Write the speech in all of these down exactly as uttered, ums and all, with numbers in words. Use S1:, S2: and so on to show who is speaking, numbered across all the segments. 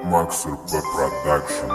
S1: Max эр пэ Production.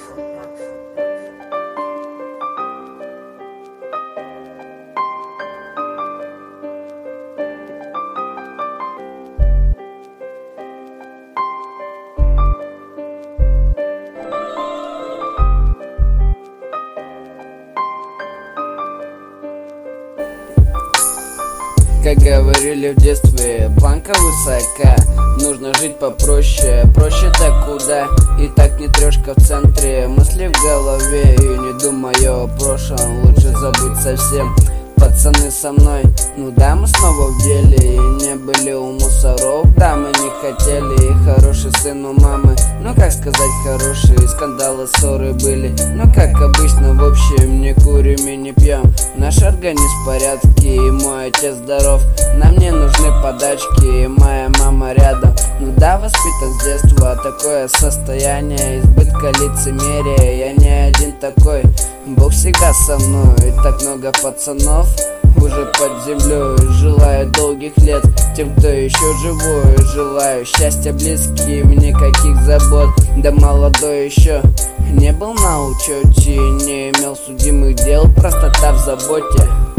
S2: Как говорили в детстве, планка высока, нужно жить попроще, проще так куда. И так не трешка в центре, мысли в голове, и не думаю о прошлом, лучше забыть совсем. Пацаны со мной, ну да, мы снова в деле, и не были у мусоров, да, мы не хотели. И хороший сын у мамы, ну как сказать хорошие, скандалы, ссоры были, ну как обычно, в общем, не курим и не пьем. Наш организм в порядке, и мой отец здоров, нам не нужны подачки, и моя мама рядом. Ну да, воспитан с детства, такое состояние избытка лицемерия, я не один такой, Бог всегда со мной. И так много пацанов уже под землей, желаю долгих лет тем, кто еще живой, желаю счастья близким, никаких забот. Да молодой еще не был на учете, не имел судимых дел, простота в заботе.